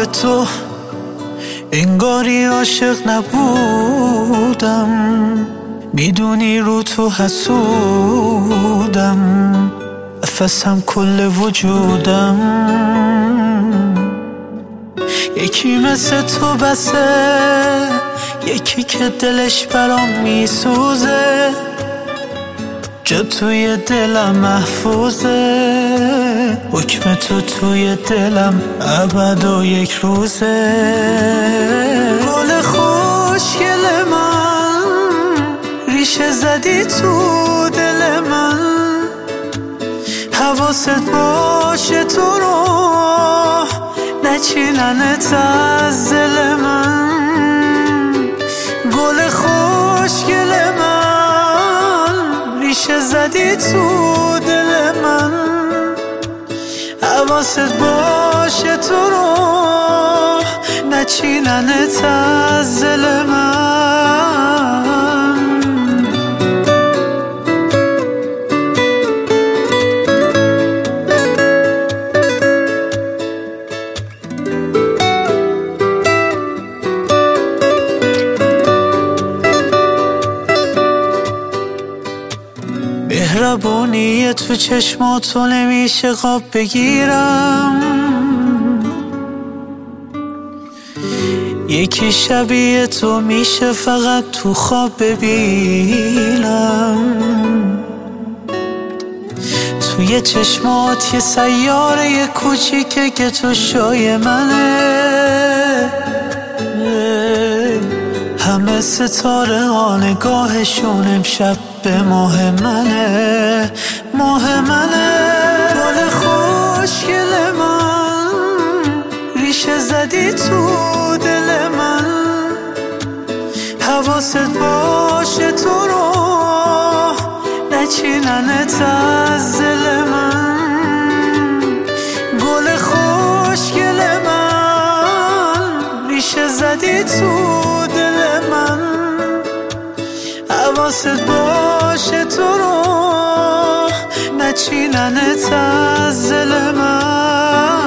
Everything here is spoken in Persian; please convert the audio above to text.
تو انگاری عاشق نبودم، میدونی رو تو حسودم، نفسم کل وجودم. یکی مثل تو بسه، یکی که دلش برام میسوزه، جا توی دلم محفوظه، حکم تو توی دلم ابد و یک روزه. گل خوشگل من، ریشه زدی تو دل من، حواست باشه تو رو نچیننت از دل من. گل خوشگل من، ریشه زدی تو دل من، حواست باشه تو رو نچیننت از دل من. مهربونی تو چشماتو نمیشه خواب بگیرم، یکی شبیه تو میشه فقط تو خواب ببینم. توی چشمات یه سیاره کوچیکه که تو شای منه، همه ستاره ها نگاهشون امشب به ماه منه، ماه منه. گل خوشگل من، ریشه زدی تو دل من، حواست باشه تو رو نچیننت از دل من. گل خوشگل من، ریشه زدی تو دل من، حواست باشه تو رو نچیننت از دل من.